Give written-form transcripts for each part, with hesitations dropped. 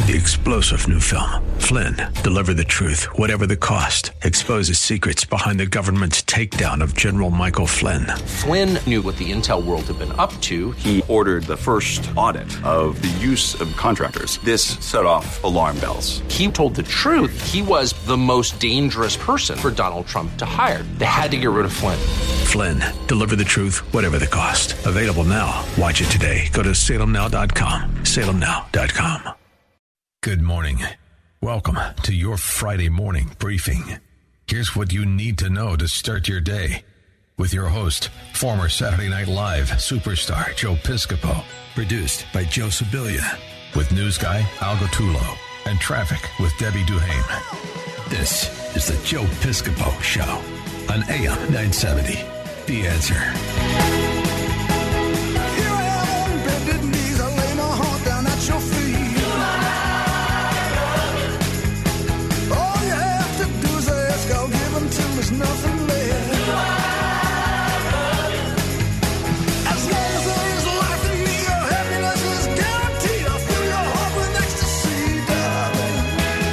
The explosive new film, Flynn, deliver the truth, whatever the cost, exposes secrets behind the government's takedown of General Michael Flynn. Flynn knew what the intel world had been up to. He ordered the first audit of the use of contractors. This set off alarm bells. He told the truth. He was the most dangerous person for Donald Trump to hire. They had to get rid of Flynn. Flynn, deliver the truth, whatever the cost. Available now. Watch it today. Go to salemnow.com. salemnow.com. Good morning. Welcome to your Friday morning briefing. Here's what you need to know to start your day. With your host, former Saturday Night Live superstar Joe Piscopo. Produced by Joe Sibilia. With news guy Al Gattullo. And traffic with Debbie Duhame. This is the Joe Piscopo Show on AM 970. The Answer. Nothing left. As long as there is life in me, your happiness is guaranteed. I'll fill your heart with ecstasy, darling.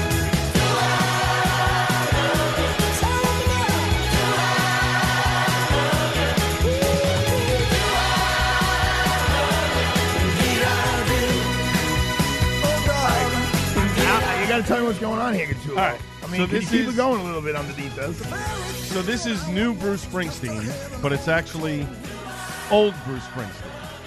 You got to tell me what's going on here, Gattullo. All right. I mean, so keep it going a little bit underneath us. So this is new Bruce Springsteen, but it's actually old Bruce Springsteen.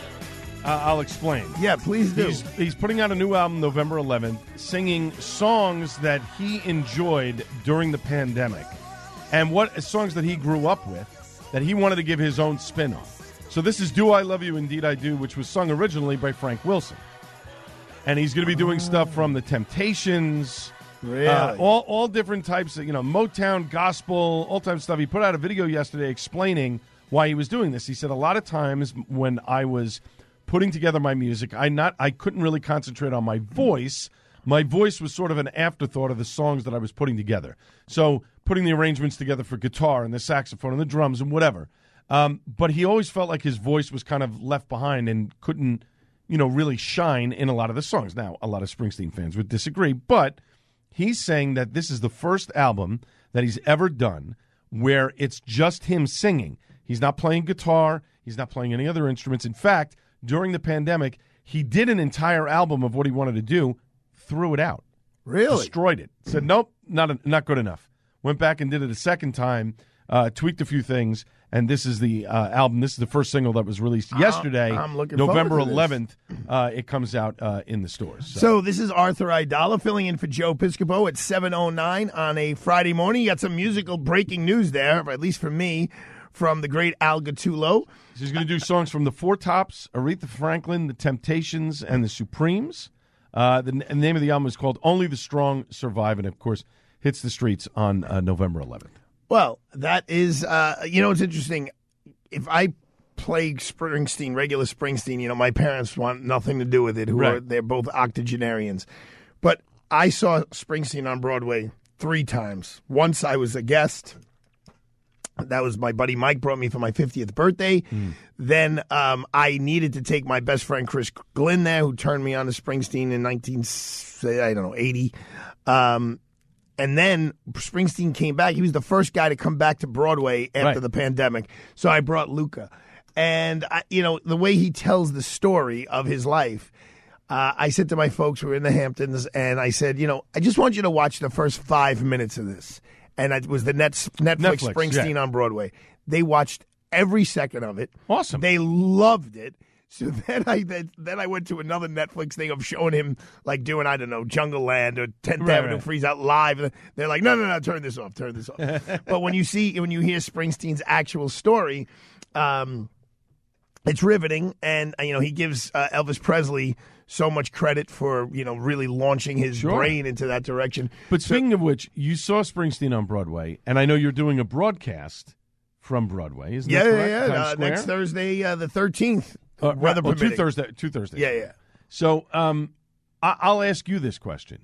I'll explain. Yeah, please do. He's putting out a new album November 11th, singing songs that he enjoyed during the pandemic, and what songs that he grew up with that he wanted to give his own spin on. So this is Do I Love You, Indeed I Do, which was sung originally by Frank Wilson. And he's going to be doing stuff from The Temptations, really? All different types of, Motown, gospel, all types of stuff. He put out a video yesterday explaining why he was doing this. He said a lot of times when I was putting together my music, I couldn't really concentrate on my voice. My voice was sort of an afterthought of the songs that I was putting together. So putting the arrangements together for guitar and the saxophone and the drums and whatever. But he always felt like his voice was kind of left behind and couldn't, really shine in a lot of the songs. Now, a lot of Springsteen fans would disagree, but he's saying that this is the first album that he's ever done where it's just him singing. He's not playing guitar. He's not playing any other instruments. In fact, during the pandemic, he did an entire album of what he wanted to do, threw it out. Really? Destroyed it. Said, nope, not good enough. Went back and did it a second time, tweaked a few things, and this is the album. This is the first single that was released yesterday, I'm looking November forward to this. 11th. It comes out in the stores. So this is Arthur Aidala filling in for Joe Piscopo at 7:09 on a Friday morning. You got some musical breaking news there, at least for me, from the great Al Gattullo. He's going to do songs from the Four Tops, Aretha Franklin, the Temptations, and the Supremes. The name of the album is called Only the Strong Survive, and of course hits the streets on November 11th. Well, that is, it's interesting. If I play Springsteen, regular Springsteen, my parents want nothing to do with it. They're both octogenarians. But I saw Springsteen on Broadway 3 times. Once I was a guest. That was my buddy Mike brought me for my 50th birthday. Then I needed to take my best friend Chris Glynn there, who turned me on to Springsteen in 1980. And then Springsteen came back. He was the first guy to come back to Broadway after the pandemic. So I brought Luca. And, the way he tells the story of his life, I said to my folks who were in the Hamptons, and I said, I just want you to watch the first 5 minutes of this. And it was the Netflix Springsteen on Broadway. They watched every second of it. Awesome. They loved it. So then I went to another Netflix thing of showing him like doing, I don't know, Jungle Land or 10th Avenue Freeze Out live. They're like, no, turn this off. But when you hear Springsteen's actual story, it's riveting. And, he gives Elvis Presley so much credit for, really launching his brain into that direction. But speaking of which, you saw Springsteen on Broadway, and I know you're doing a broadcast from Broadway. Isn't that correct? Yeah. Next Thursday, the 13th. Weather permitting. Two Thursdays. Yeah. So I'll ask you this question.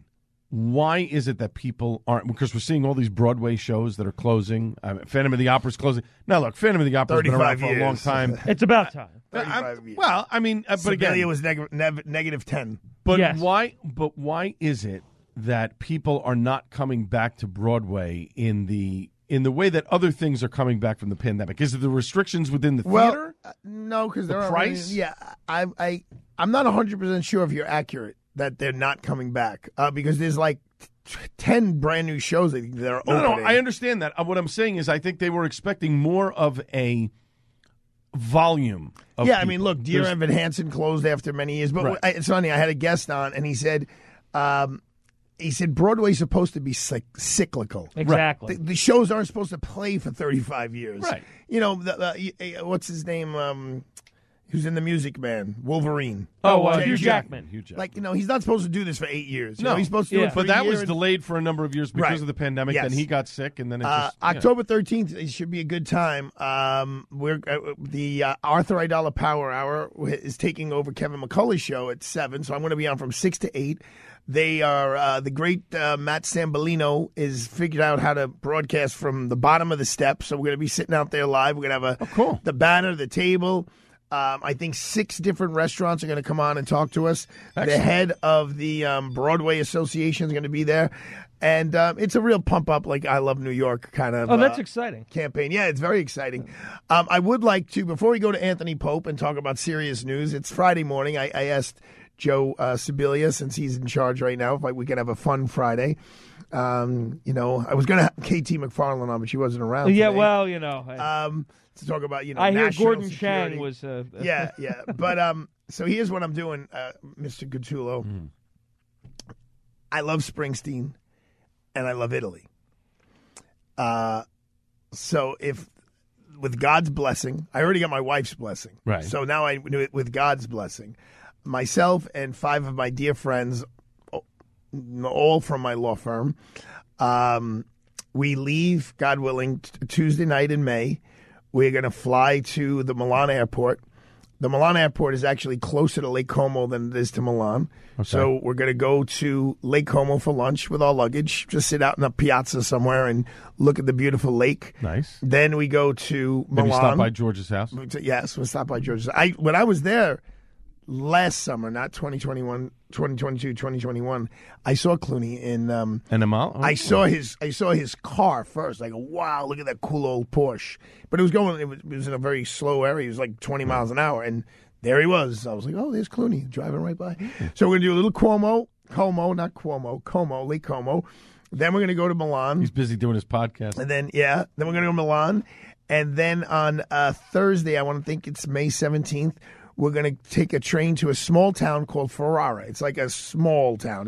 why is it that people aren't? Because we're seeing all these Broadway shows that are closing. Phantom of the Opera's closing. Now, look, Phantom of the Opera's been around 35 for a long years. time. It's about time. 35 years. Well, I mean, but Sibelia again, was negative 10. but Yes. why? But why is it that people are not coming back to Broadway in the way that other things are coming back from the pandemic? Is it the restrictions within the theater? No, because The they're price? I'm not 100% sure if you're accurate that they're not coming back because there's like 10 brand new shows that are No, opening. I understand that. What I'm saying is, I think they were expecting more of a volume. Of Yeah, I people. mean, look, Dear There's- Evan Hansen closed after many years, but Right. it's funny. I had a guest on, and he said Broadway's supposed to be cyclical. Exactly. The shows aren't supposed to play for 35 years. Right. You know, what's his name? Who's in The Music Man? Wolverine. Hugh Jackman. Hugh Jackman. Like, he's not supposed to do this for 8 years. You No. know, he's supposed to do Yeah. it for But a that year was and- delayed for a number of years because Right. of the pandemic. Yes. Then he got sick, and then it just October 13th. It should be a good time. The Arthur Idala Power Hour is taking over Kevin McCullough's show at 7, so I'm going to be on from 6 to 8. They are the great Matt Sambolino is figured out how to broadcast from the bottom of the steps. So we're going to be sitting out there live. We're going to have the banner, the table. I think 6 different restaurants are going to come on and talk to us. Excellent. The head of the Broadway Association is going to be there. And it's a real pump up, like I Love New York kind of That's exciting. campaign. Yeah, it's very exciting. I would like to, before we go to Anthony Pope and talk about serious news, it's Friday morning. I asked Joe Sibilia, since he's in charge right now, if we can have a fun Friday. I was going to have KT McFarland on, but she wasn't around Yeah, today. well, To talk about, I hear national Gordon security. Chang was. Yeah. But so here's what I'm doing, Mr. Guttulo. I love Springsteen, and I love Italy. So if, with God's blessing, I already got my wife's blessing. Right. So now I do it with God's blessing. Myself and 5 of my dear friends, all from my law firm, we leave, God willing, Tuesday night in May. We're going to fly to the Milan airport. The Milan airport is actually closer to Lake Como than it is to Milan. Okay. So we're going to go to Lake Como for lunch with our luggage, just sit out in a piazza somewhere and look at the beautiful lake. Nice. Then we go to Milan. Maybe stop by George's house. Yes, we'll stop by George's. When I was there last summer, not 2021, 2022, 2021, I saw Clooney in And Amal? I saw his car first. Like, wow, look at that cool old Porsche. But it was in a very slow area. It was like 20 miles an hour, and there he was. I was like, oh, there's Clooney driving right by. So we're gonna do a little Como, Lake Como. Then we're gonna go to Milan, He's busy doing his podcast. and then we're gonna go to Milan, and then on Thursday, I want to think it's May 17th. We're going to take a train to a small town called Ferrara. It's like a small town.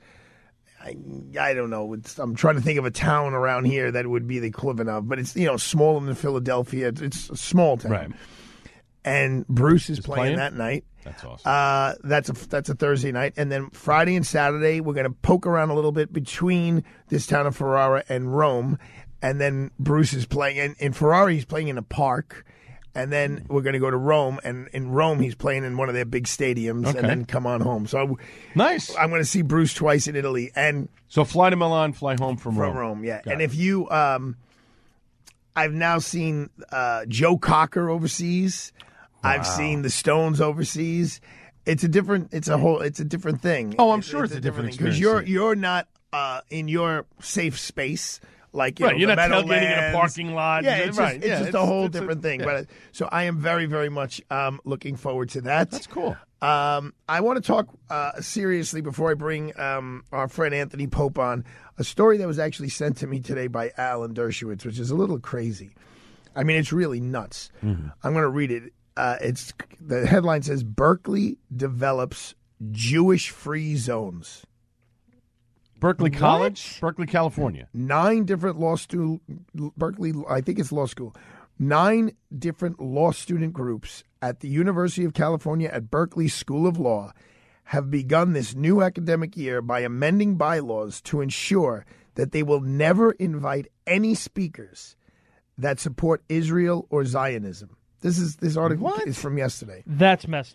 I don't know. I'm trying to think of a town around here that would be the equivalent of, but it's smaller than Philadelphia. It's a small town. Right. And Bruce is playing? playing that night. That's awesome. That's a Thursday night, and then Friday and Saturday we're going to poke around a little bit between this town of Ferrara and Rome, and then Bruce is playing in Ferrara. He's playing in a park. And then we're going to go to Rome, and in Rome he's playing in one of their big stadiums, Okay. and then come on home. So Nice. I'm going to see Bruce twice in Italy and So fly to Milan, fly home from Rome. from Rome. Yeah, Got and it. if you, I've now seen Joe Cocker overseas. I've seen the Stones overseas. It's a different thing. Oh, I'm sure it's a different because experience. you're not in your safe space. Like Right, you're the not tailgating in a Meadowlands. parking lot. Yeah, it's Right, just, it's just a whole it's different thing. yeah. But so I am very, very much looking forward to that. That's cool. I want to talk seriously before I bring our friend Anthony Pope on a story that was actually sent to me today by Alan Dershowitz, which is a little crazy. I mean, it's really nuts. Mm-hmm. I'm going to read it. It's the headline says Berkeley develops Jewish-free zones. Berkeley College, Berkeley, California. 9 different Berkeley, I think it's law school. 9 different law student groups at the University of California at Berkeley School of Law have begun this new academic year by amending bylaws to ensure that they will never invite any speakers that support Israel or Zionism. This article is from yesterday. That's messed up.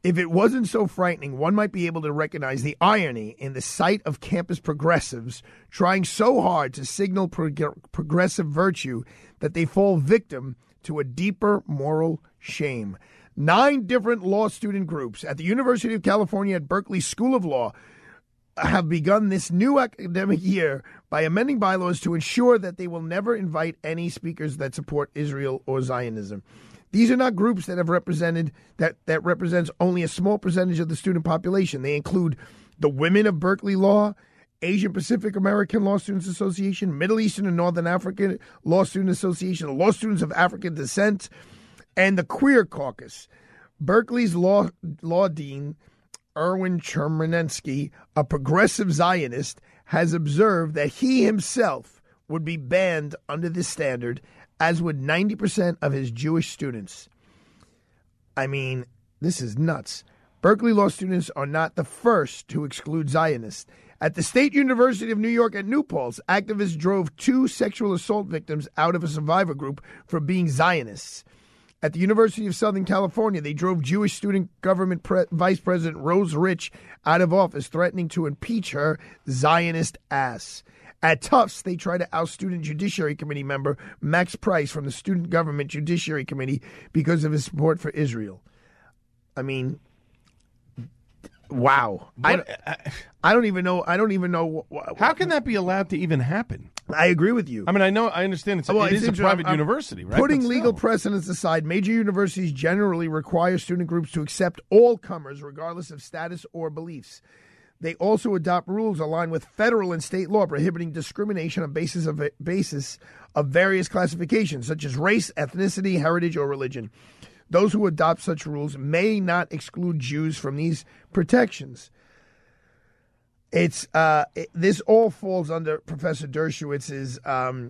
If it wasn't so frightening, one might be able to recognize the irony in the sight of campus progressives trying so hard to signal progressive virtue that they fall victim to a deeper moral shame. 9 different law student groups at the University of California at Berkeley School of Law have begun this new academic year by amending bylaws to ensure that they will never invite any speakers that support Israel or Zionism. These are not groups that have represented that represents only a small percentage of the student population. They include the Women of Berkeley Law, Asian Pacific American Law Students Association, Middle Eastern and Northern African Law Student Association, the Law Students of African Descent, and the Queer Caucus. Berkeley's law dean, Erwin Chermanensky, a progressive Zionist, has observed that he himself would be banned under this standard, as would 90% of his Jewish students. I mean, this is nuts. Berkeley law students are not the first to exclude Zionists. At the State University of New York at New Paltz, activists drove 2 sexual assault victims out of a survivor group for being Zionists. At the University of Southern California, they drove Jewish student government Vice President Rose Rich out of office, threatening to impeach her Zionist ass. At Tufts, they tried to oust Student Judiciary Committee member Max Price from the Student Government Judiciary Committee because of his support for Israel. I mean, wow. I don't even know. How can that be allowed to even happen? I agree with you. I mean, I understand it is a private university, right? Putting legal precedents aside, major universities generally require student groups to accept all comers, regardless of status or beliefs. They also adopt rules aligned with federal and state law prohibiting discrimination on basis of various classifications, such as race, ethnicity, heritage, or religion. Those who adopt such rules may not exclude Jews from these protections. This all falls under Professor Dershowitz's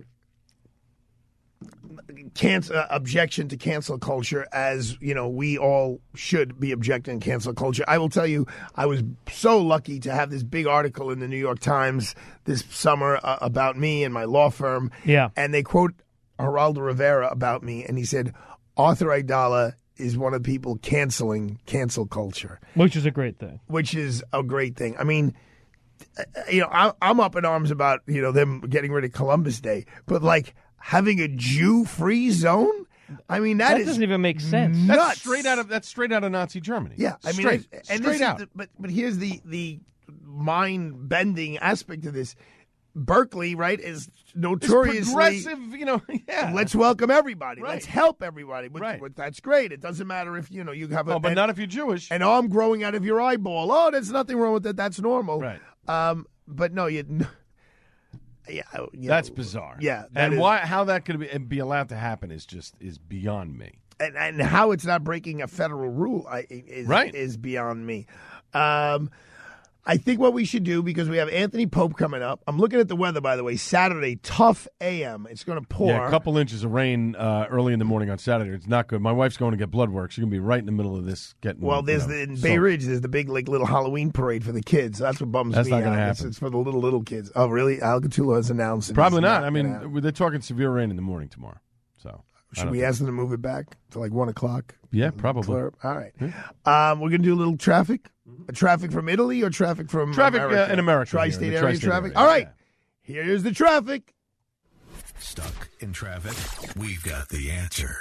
objection to cancel culture, as you know, we all should be objecting to cancel culture. I will tell you, I was so lucky to have this big article in the New York Times this summer about me and my law firm. Yeah. And they quote Geraldo Rivera about me, and he said, Arthur Aidala is one of the people canceling cancel culture. Which is a great thing. I mean, you know, I'm up in arms about, you know, them getting rid of Columbus Day, but like having a Jew-free zone, I mean, that doesn't even make sense. Nuts. That's straight out of Nazi Germany. Yeah, I mean, straight out. But here's the mind-bending aspect of this. Berkeley, right, is notoriously it's progressive, you know. Yeah. Let's welcome everybody. Right. Let's help everybody. Right. That's great. It doesn't matter if you have but not if you're Jewish. An arm growing out of your eyeball. Oh, there's nothing wrong with that. That's normal. Right. But no, that's bizarre. Yeah, and how that could be allowed to happen is beyond me. And how it's not breaking a federal rule is beyond me. I think what we should do, because we have Anthony Pope coming up. I'm looking at the weather, by the way. Saturday, tough AM. It's going to pour. Yeah, a couple inches of rain early in the morning on Saturday. It's not good. My wife's going to get blood work. She's going to be right in the middle of this getting. Well, in Bay Ridge, there's the big little Halloween parade for the kids. That's what bums me out. That's not going to happen. It's for the little kids. Oh, really? Al Gattullo has announced. Probably not. I mean, they're talking severe rain in the morning tomorrow. So should we ask them to move it back to like 1 o'clock? Yeah, probably. All right. Yeah. We're going to do a little traffic. Traffic from Italy or traffic from America? In America. Tri-state area traffic? All right. Yeah. Here's the traffic. Stuck in traffic? We've got the answer.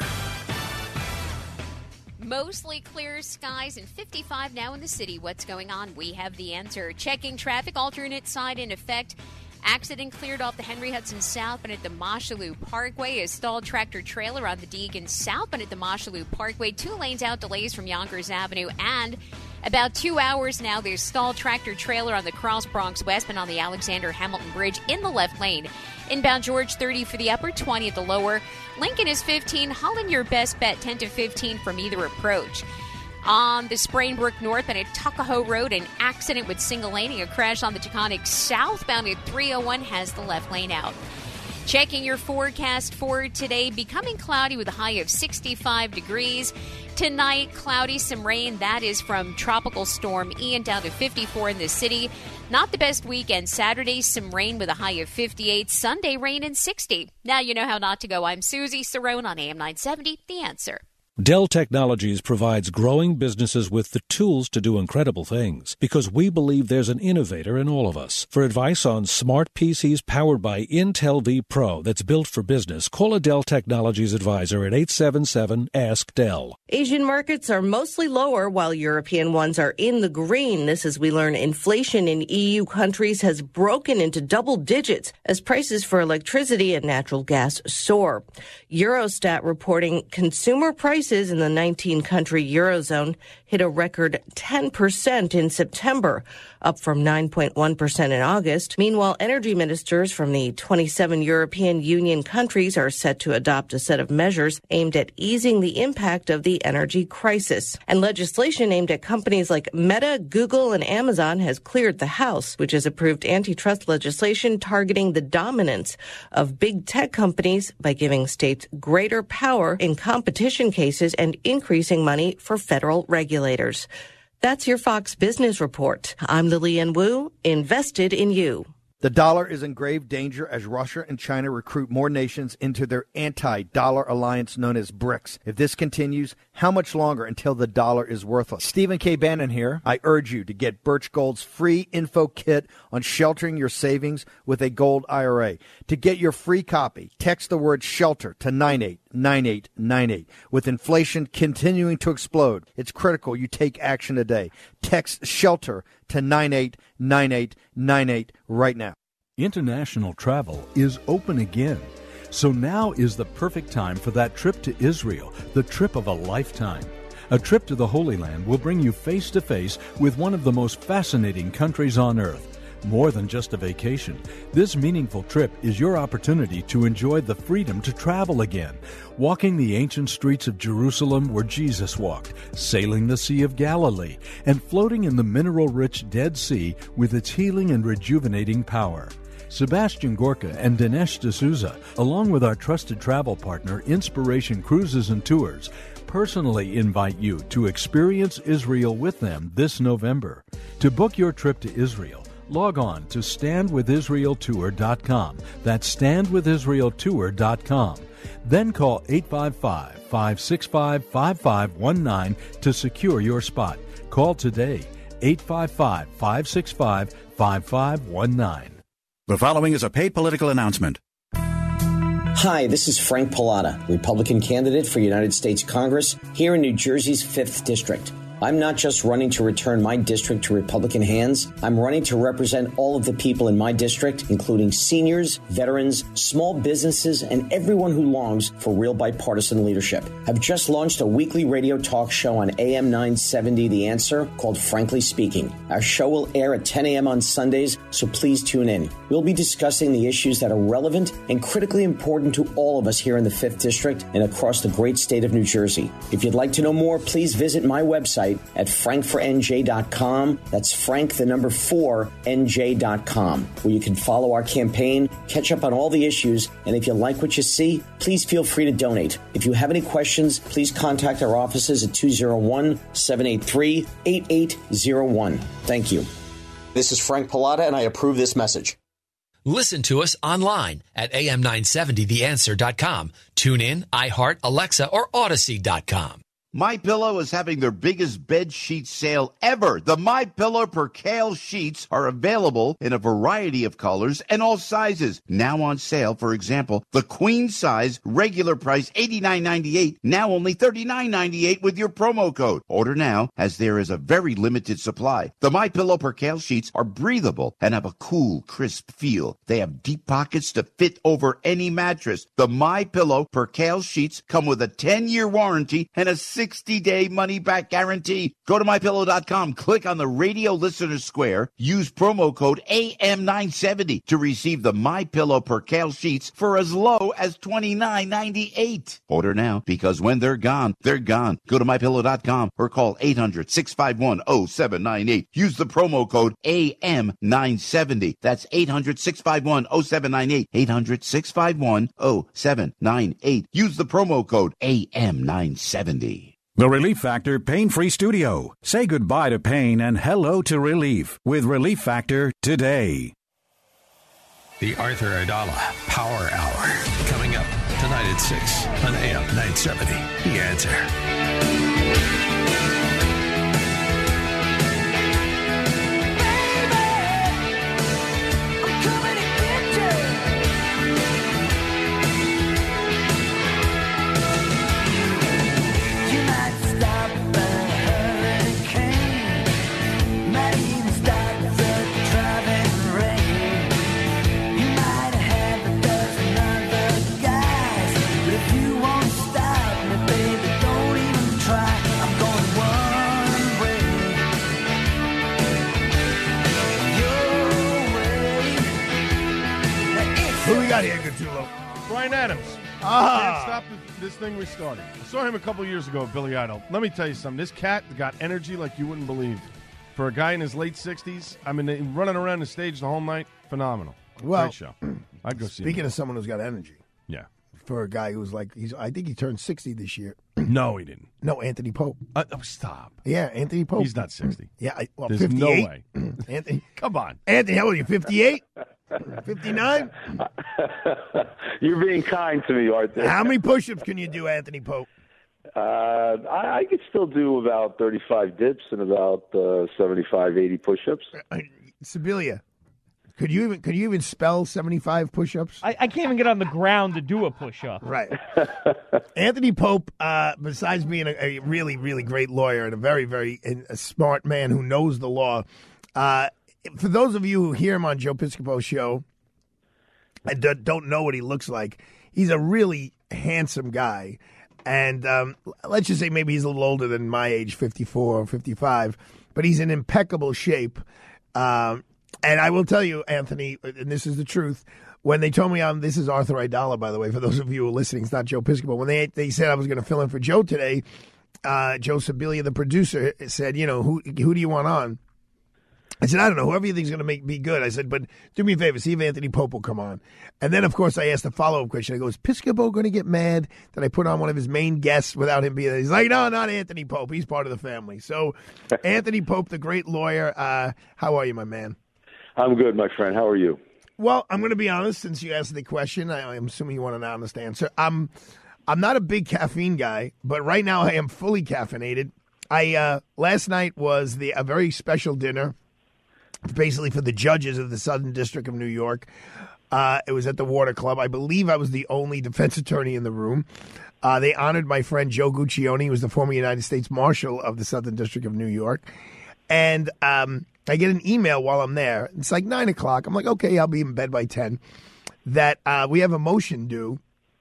Mostly clear skies and 55 now in the city. What's going on? We have the answer. Checking traffic, alternate side in effect. Accident cleared off the Henry Hudson southbound at the Mosholu Parkway. A stalled tractor trailer on the Deegan southbound at the Mosholu Parkway. 2 lanes out, delays from Yonkers Avenue. And about 2 hours now, there's stalled tractor trailer on the Cross Bronx westbound on the Alexander Hamilton Bridge in the left lane. Inbound George 30 for the upper, 20 at the lower. Lincoln is 15. Holland, your best bet, 10 to 15 from either approach. On the Sprainbrook northbound at Tuckahoe Road, an accident with single laning. A crash on the Taconic southbound at 301 has the left lane out. Checking your forecast for today, becoming cloudy with a high of 65 degrees. Tonight, cloudy, some rain. That is from Tropical Storm Ian down to 54 in the city. Not the best weekend. Saturday, some rain with a high of 58. Sunday, rain and 60. Now you know how not to go. I'm Susie Cerrone on AM 970, The Answer. Dell Technologies provides growing businesses with the tools to do incredible things because we believe there's an innovator in all of us. For advice on smart PCs powered by Intel V Pro that's built for business, call a Dell Technologies advisor at 877-ASK-DELL. Asian markets are mostly lower while European ones are in the green. This as we learn inflation in EU countries has broken into double digits as prices for electricity and natural gas soar. Eurostat reporting consumer prices in the 19-country Eurozone hit a record 10% in September, up from 9.1% in August. Meanwhile, energy ministers from the 27 European Union countries are set to adopt a set of measures aimed at easing the impact of the energy crisis. And legislation aimed at companies like Meta, Google, and Amazon has cleared the House, which has approved antitrust legislation targeting the dominance of big tech companies by giving states greater power in competition cases and increasing money for federal regulators. That's your Fox Business Report. I'm Lillian Wu, invested in you. The dollar is in grave danger as Russia and China recruit more nations into their anti-dollar alliance known as BRICS. If this continues, how much longer until the dollar is worthless? Stephen K. Bannon here. I urge you to get Birch Gold's free info kit on sheltering your savings with a gold IRA. To get your free copy, text the word shelter to 989898. With inflation continuing to explode, it's critical you take action today. Text shelter to 989898 right now. International travel is open again. So now is the perfect time for that trip to Israel, the trip of a lifetime. A trip to the Holy Land will bring you face to face with one of the most fascinating countries on earth. More than just a vacation, this meaningful trip is your opportunity to enjoy the freedom to travel again, walking the ancient streets of Jerusalem where Jesus walked, sailing the Sea of Galilee, and floating in the mineral-rich Dead Sea with its healing and rejuvenating power. Sebastian Gorka and Dinesh D'Souza, along with our trusted travel partner, Inspiration Cruises and Tours, personally invite you to experience Israel with them this November. To book your trip to Israel, log on to standwithisraeltour.com. That's standwithisraeltour.com. Then call 855-565-5519 to secure your spot. Call today, 855-565-5519. The following is a paid political announcement. Hi, this is Frank Pallotta, Republican candidate for United States Congress here in New Jersey's 5th District. I'm not just running to return my district to Republican hands. I'm running to represent all of the people in my district, including seniors, veterans, small businesses, and everyone who longs for real bipartisan leadership. I've just launched a weekly radio talk show on AM 970 The Answer called Frankly Speaking. Our show will air at 10 a.m. on Sundays, so please tune in. We'll be discussing the issues that are relevant and critically important to all of us here in the 5th District and across the great state of New Jersey. If you'd like to know more, please visit my website at frankfornj.com. That's Frank, the number 4, NJ.com, where you can follow our campaign, catch up on all the issues, and if you like what you see, please feel free to donate. If you have any questions, please contact our offices at 201-783-8801. Thank you. This is Frank Pallotta, and I approve this message. Listen to us online at am970theanswer.com. Tune in, iHeart, Alexa, or Odyssey.com. MyPillow is having their biggest bed sheet sale ever. The MyPillow Percale sheets are available in a variety of colors and all sizes. Now on sale, for example, the queen size, regular price $89.98, now only $39.98 with your promo code. Order now, as there is a very limited supply. The MyPillow Percale sheets are breathable and have a cool, crisp feel. They have deep pockets to fit over any mattress. The MyPillow Percale sheets come with a 10-year warranty and a 60-day money-back guarantee. Go to MyPillow.com, click on the radio listener square, use promo code AM970 to receive the MyPillow Percale sheets for as low as $29.98. Order now, because when they're gone, they're gone. Go to MyPillow.com or call 800-651-0798. Use the promo code AM970. That's 800-651-0798. 800-651-0798. Use the promo code AM970. The Relief Factor Pain-Free Studio. Say goodbye to pain and hello to relief with Relief Factor today. The Arthur Aidala Power Hour. Coming up tonight at 6 on AM 970. The Answer. Who we got here, good Tulo? Brian Adams. Can't stop this thing we started. I saw him a couple years ago at Billy Idol. Let me tell you something. This cat got energy like you wouldn't believe. For a guy in his late 60s, I mean, running around the stage the whole night, phenomenal. Well, great show. I'd go see him. Speaking of someone who's got energy. Yeah. For a guy who's like, I think he turned 60 this year. No, he didn't. No, Anthony Pope. Stop. Yeah, Anthony Pope. He's not 60. Yeah, There's 58. no way. Anthony, come on. Anthony, how old are you? 58? 59? You're being kind to me, Arthur. How many push-ups can you do, Anthony Pope? I could still do about 35 dips and about 75, 80 push-ups. Sibilia, could you even spell 75 push-ups? I can't even get on the ground to do a push-up. Right. Anthony Pope, besides being a really, really great lawyer and a very, very a smart man who knows the law, for those of you who hear him on Joe Piscopo's show and don't know what he looks like, he's a really handsome guy. And let's just say maybe he's a little older than my age, 54 or 55, but he's in impeccable shape. And I will tell you, Anthony, and this is the truth, when they told me this is Arthur Aidala, by the way, for those of you who are listening, it's not Joe Piscopo. When they said I was going to fill in for Joe today, Joe Sibilia, the producer, said, who do you want on? I said, I don't know, whoever you think is going to be good. I said, but do me a favor, see if Anthony Pope will come on. And then, of course, I asked a follow-up question. I go, is Piscopo going to get mad that I put on one of his main guests without him being there? He's like, no, not Anthony Pope. He's part of the family. So, Anthony Pope, the great lawyer, how are you, my man? I'm good, my friend. How are you? Well, I'm going to be honest, since you asked the question. I'm assuming you want an honest answer. I'm not a big caffeine guy, but right now I am fully caffeinated. Last night was a very special dinner, basically for the judges of the Southern District of New York. It was at the Water Club. I believe I was the only defense attorney in the room. They honored my friend Joe Guccione, who was the former United States Marshal of the Southern District of New York. And I get an email while I'm there. It's like 9 o'clock. I'm like, okay, I'll be in bed by 10. That we have a motion due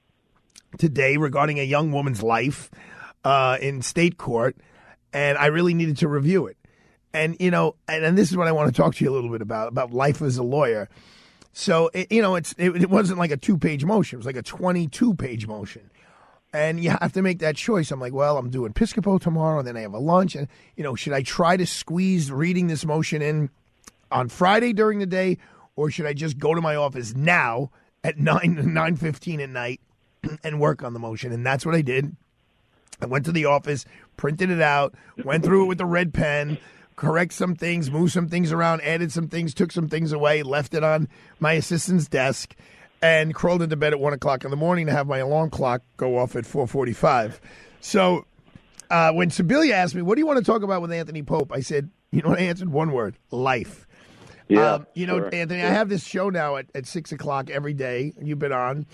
today regarding a young woman's life in state court, and I really needed to review it. And, and this is what I want to talk to you a little bit about life as a lawyer. So, it wasn't like a 2-page motion. It was like a 22-page motion. And you have to make that choice. I'm like, well, I'm doing Piscopo tomorrow, and then I have a lunch. And, should I try to squeeze reading this motion in on Friday during the day, or should I just go to my office now at 9:15 at night and work on the motion? And that's what I did. I went to the office, printed it out, went through it with the red pen, correct some things, move some things around, added some things, took some things away, left it on my assistant's desk, and crawled into bed at 1 o'clock in the morning to have my alarm clock go off at 4:45. So when Sibilia asked me, what do you want to talk about with Anthony Pope? I said, you know what I answered? One word, life. Yeah, sure. Anthony, I have this show now at 6 o'clock every day. You've been on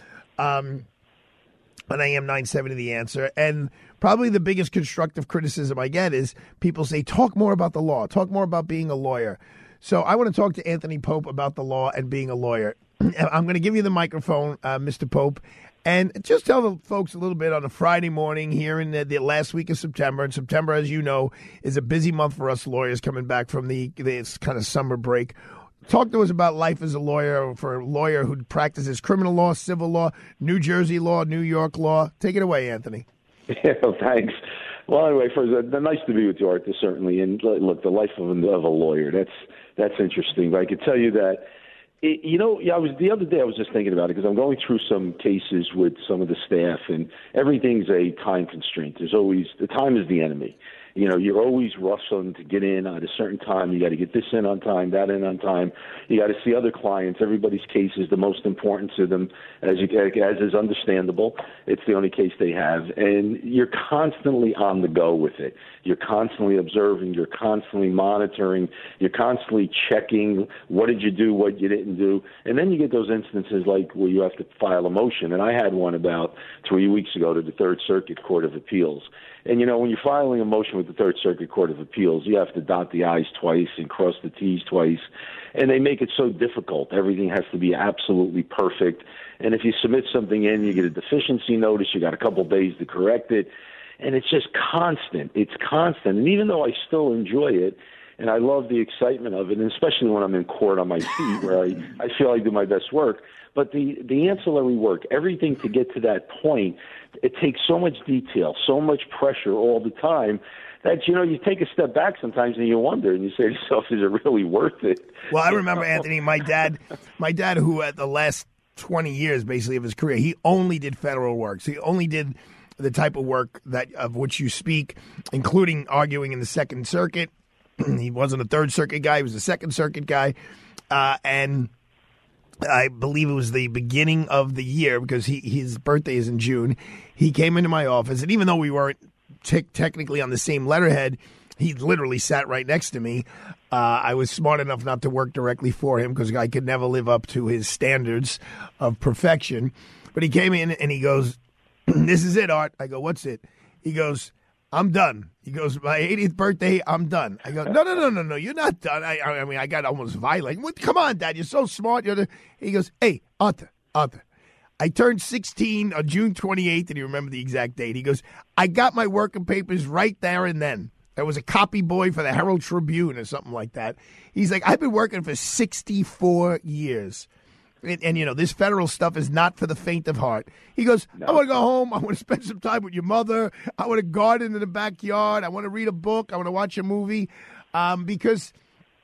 AM 970 The Answer. And probably the biggest constructive criticism I get is people say, talk more about the law, talk more about being a lawyer. So I want to talk to Anthony Pope about the law and being a lawyer. I'm going to give you the microphone, Mr. Pope, and just tell the folks a little bit on a Friday morning here in the last week of September. And September, as you know, is a busy month for us lawyers coming back from this kind of summer break. Talk to us about life as a lawyer, for a lawyer who practices criminal law, civil law, New Jersey law, New York law. Take it away, Anthony. Yeah, thanks. Well, anyway, first, nice to be with you, Arthur, certainly. And look, the life of a lawyer, that's interesting. But I could tell you that, the other day I was just thinking about it because I'm going through some cases with some of the staff, and everything's a time constraint. There's always, the time is the enemy. You know, you're always rustling to get in at a certain time. You got to get this in on time, that in on time. You got to see other clients. Everybody's case is the most important to them, as is understandable. It's the only case they have. And you're constantly on the go with it. You're constantly observing. You're constantly monitoring. You're constantly checking what did you do, what you didn't do. And then you get those instances like where you have to file a motion. And I had one about 3 weeks ago to the Third Circuit Court of Appeals. And, you know, when you're filing a motion with the Third Circuit Court of Appeals, you have to dot the I's twice and cross the T's twice. And they make it so difficult. Everything has to be absolutely perfect. And if you submit something in, you get a deficiency notice. You got a couple days to correct it. And it's just constant. It's constant. And even though I still enjoy it, and I love the excitement of it, and especially when I'm in court on my feet where I feel I do my best work, but the ancillary work, everything to get to that point, it takes so much detail, so much pressure all the time that, you know, you take a step back sometimes and you wonder and you say to yourself, is it really worth it? Well, I remember, Anthony, my dad, who at the last 20 years basically of his career, he only did federal work. So he only did the type of work that of which you speak, including arguing in the Second Circuit. He wasn't a Third Circuit guy. He was a Second Circuit guy. And I believe it was the beginning of the year because his birthday is in June. He came into my office, and even though we weren't technically on the same letterhead, he literally sat right next to me. I was smart enough not to work directly for him because I could never live up to his standards of perfection. But he came in and he goes, "This is it, Art." I go, "What's it?" He goes, "I'm done." He goes, "My 80th birthday, I'm done." I go, No, you're not done. I mean, I got almost violent. What? Come on, Dad, you're so smart. He goes, "Hey, Arthur, I turned 16 on June 28th, and you remember the exact date. He goes, I got my working papers right there and then. I was a copy boy for the Herald Tribune or something like that. He's like, I've been working for 64 years. And, you know, this federal stuff is not for the faint of heart. He goes, I want to go home. I want to spend some time with your mother. I want to garden in the backyard. I want to read a book. I want to watch a movie because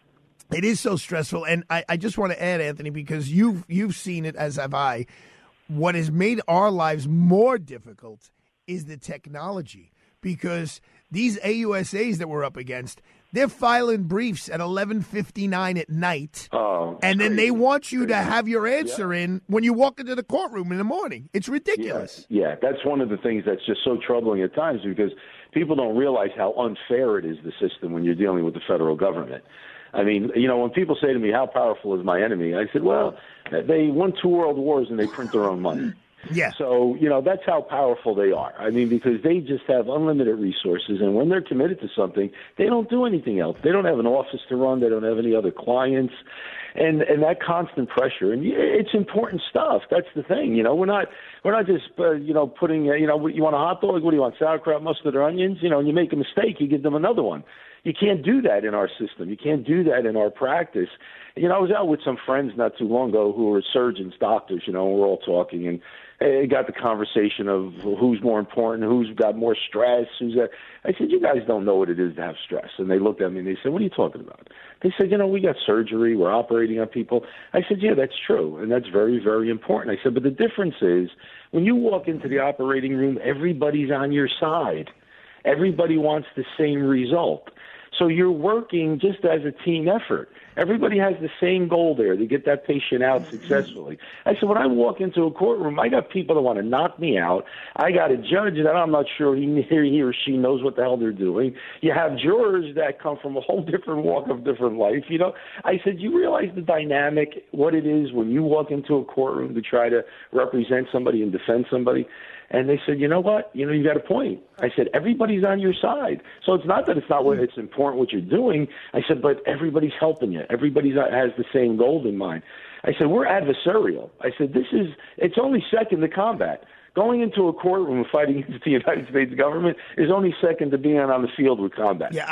it is so stressful. And I just want to add, Anthony, because you've seen it, as have I, what has made our lives more difficult is the technology. Because these AUSAs that we're up against, they're filing briefs at 11:59 at night, and then they want you to have your answer in when you walk into the courtroom in the morning. It's ridiculous. Yeah, that's one of the things that's just so troubling at times because people don't realize how unfair it is, the system, when you're dealing with the federal government. I mean, you know, when people say to me, how powerful is my enemy? I said, well, they won 2 world wars and they print their own money. Yeah. So, you know, that's how powerful they are. I mean, because they just have unlimited resources, and when they're committed to something, they don't do anything else. They don't have an office to run. They don't have any other clients. And that constant pressure, and it's important stuff. That's the thing. You know, we're not just, you know, putting, you know, you want a hot dog? What do you want, sauerkraut, mustard, or onions? You know, and you make a mistake, you give them another one. You can't do that in our system. You can't do that in our practice. You know, I was out with some friends not too long ago who were surgeons, doctors, you know, and we're all talking, and it got the conversation of who's more important, who's got more stress, who's got. I said, you guys don't know what it is to have stress. And they looked at me and they said, what are you talking about? They said, you know, we got surgery, we're operating on people. I said, yeah, that's true, and that's very, very important. I said, but the difference is when you walk into the operating room, everybody's on your side. Everybody wants the same result. So you're working just as a team effort. Everybody has the same goal there, to get that patient out successfully. I said, when I walk into a courtroom, I got people that want to knock me out. I got a judge that I'm not sure he or she knows what the hell they're doing. You have jurors that come from a whole different walk of different life. You know, I said, you realize the dynamic, what it is when you walk into a courtroom to try to represent somebody and defend somebody? And they said, you know what? You know, you got a point. I said, everybody's on your side. So it's not that it's not what it's important what you're doing. I said, but everybody's helping you. Everybody has the same goal in mind. I said, we're adversarial. I said, it's only second to combat. Going into a courtroom and fighting against the United States government is only second to being on the field with combat. Yeah,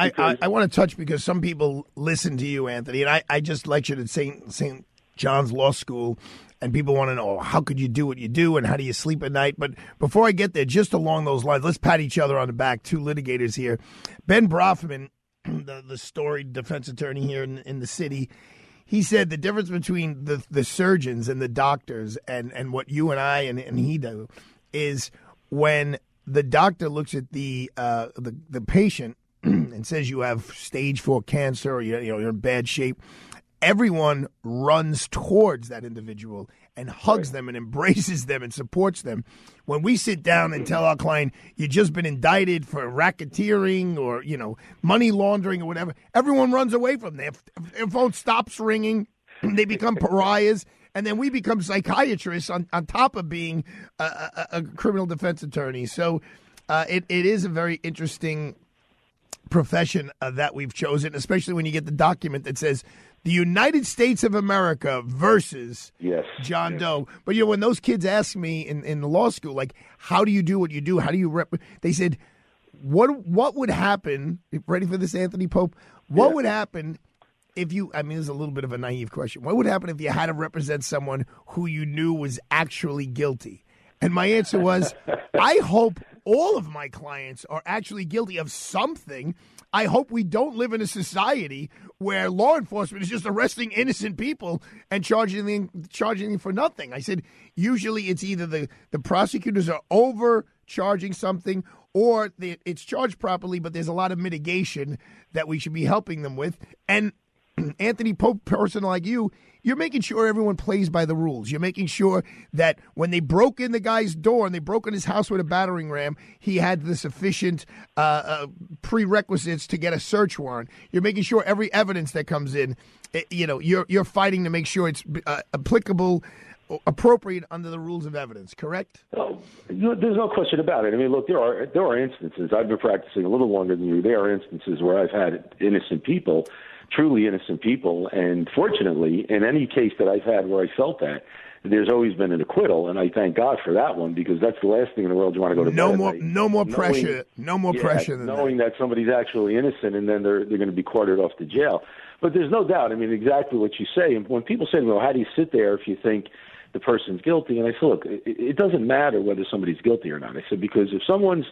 I want to touch because some people listen to you, Anthony, and I just lectured at St. John's Law School. And people want to know, how could you do what you do and how do you sleep at night? But before I get there, just along those lines, let's pat each other on the back, 2 litigators here. Ben Brafman, the storied defense attorney here in the city, he said the difference between the surgeons and the doctors and what you and I and he do is when the doctor looks at the patient and says you have stage 4 cancer or you're in bad shape, everyone runs towards that individual and hugs them and embraces them and supports them. When we sit down and tell our client, you've just been indicted for racketeering or, money laundering or whatever, everyone runs away from them. Their phone stops ringing. They become pariahs. And then we become psychiatrists on top of being a criminal defense attorney. So it is a very interesting profession that we've chosen, especially when you get the document that says the United States of America versus John Doe. But, when those kids ask me in the law school, like, how do you do what you do? How do you they said, what would happen, ready for this, Anthony Pope? What would happen if you, this is a little bit of a naive question. What would happen if you had to represent someone who you knew was actually guilty? And my answer was, I hope all of my clients are actually guilty of something. I hope we don't live in a society where law enforcement is just arresting innocent people and charging them for nothing. I said, usually it's either the prosecutors are overcharging something or it's charged properly, but there's a lot of mitigation that we should be helping them with. And Anthony Pope, person like you, you're making sure everyone plays by the rules. You're making sure that when they broke in the guy's door and they broke in his house with a battering ram, he had the sufficient prerequisites to get a search warrant. You're making sure every evidence that comes in, you're fighting to make sure it's applicable, appropriate under the rules of evidence. Correct? Oh, there's no question about it. Look, there are instances. I've been practicing a little longer than you. There are instances where I've had innocent people. Truly innocent people, and fortunately, in any case that I've had where I felt that, there's always been an acquittal, and I thank God for that one because that's the last thing in the world you want to go to bed at night. No more pressure than knowing that somebody's actually innocent and then they're going to be quartered off to jail. But there's no doubt. Exactly what you say. And when people say to me, "Well, how do you sit there if you think the person's guilty?" And I say, "Look, it doesn't matter whether somebody's guilty or not." I said because if someone's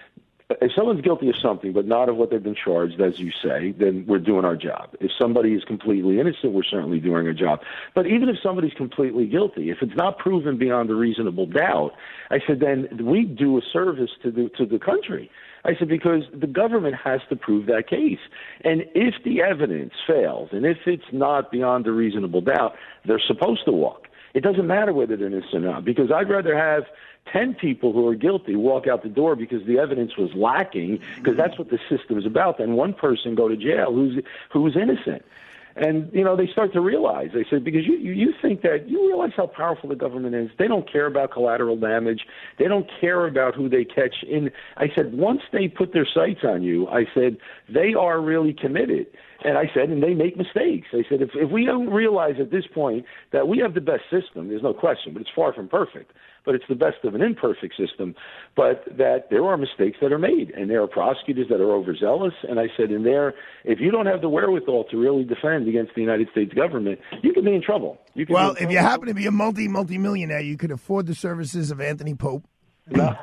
guilty of something but not of what they've been charged, as you say, then we're doing our job. If somebody is completely innocent, we're certainly doing our job. But even if somebody's completely guilty, if it's not proven beyond a reasonable doubt, I said, then we do a service to the country. I said, because the government has to prove that case. And if the evidence fails, and if it's not beyond a reasonable doubt, they're supposed to walk. It doesn't matter whether they're innocent or not, because I'd rather have 10 people who are guilty walk out the door because the evidence was lacking, because that's what the system is about, than one person go to jail who's innocent. And, they start to realize, they said, because you think that, you realize how powerful the government is. They don't care about collateral damage. They don't care about who they catch in. I said, once they put their sights on you, I said, they are really committed. And I said, and they make mistakes. I said, if we don't realize at this point that we have the best system, there's no question, but it's far from perfect. But it's the best of an imperfect system, but that there are mistakes that are made, and there are prosecutors that are overzealous. And I said, if you don't have the wherewithal to really defend against the United States government, you can be in trouble. If you happen to be a multi-millionaire, you could afford the services of Anthony Pope. No.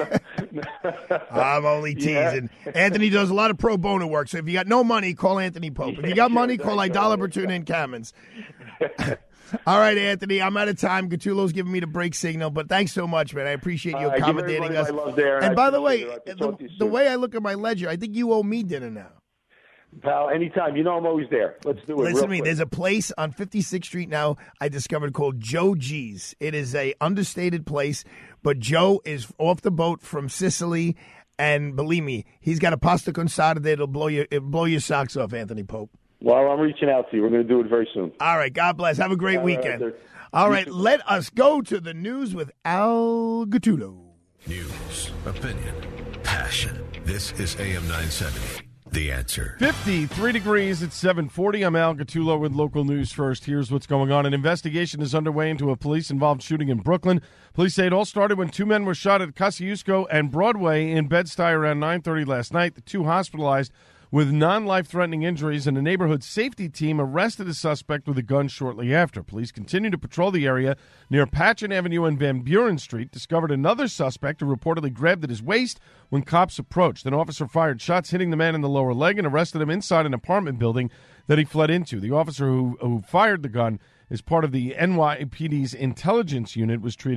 I'm only teasing. Yeah. Anthony does a lot of pro bono work, so if you got no money, call Anthony Pope. If you got money, call Idala Bertuna and Kamens. All right, Anthony, I'm out of time. Gattulo's giving me the break signal, but thanks so much, man. I appreciate you accommodating us. And by the way, the way I look at my ledger, I think you owe me dinner now. Pal, anytime. I'm always there. Let's do it. Listen to me. There's a place on 56th Street now I discovered called Joe G's. It is a understated place, but Joe is off the boat from Sicily, and believe me, he's got a pasta consada that'll blow your socks off, Anthony Pope. Well, I'm reaching out to you. We're going to do it very soon. All right. God bless. Have a great weekend. All right. Let us go to the news with Al Gattulo. News, opinion, passion. This is AM 970. The Answer. 53 degrees at 7:40. I'm Al Gattulo with local news first. Here's what's going on. An investigation is underway into a police-involved shooting in Brooklyn. Police say it all started when two men were shot at Kosciuszko and Broadway in Bed-Stuy around 9:30 last night. The two hospitalized with non-life-threatening injuries, and a neighborhood safety team arrested a suspect with a gun shortly after. Police continue to patrol the area near Patchen Avenue and Van Buren Street, discovered another suspect who reportedly grabbed at his waist when cops approached. An officer fired shots hitting the man in the lower leg and arrested him inside an apartment building that he fled into. The officer who fired the gun is part of the NYPD's intelligence unit, was treated